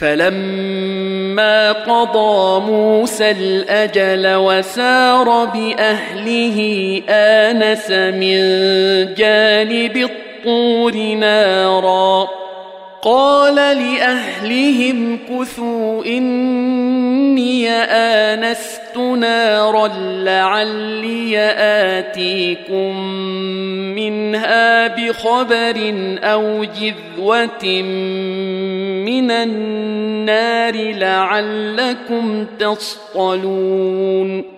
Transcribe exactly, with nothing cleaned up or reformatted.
فلما قضى موسى الأجل وسار بأهله آنس من جانب الطور نارا قال لأهلهم كثوا إني آنست نارا لعلي آتيكم منها بخبر أو جذوة من النار لعلكم تصطلون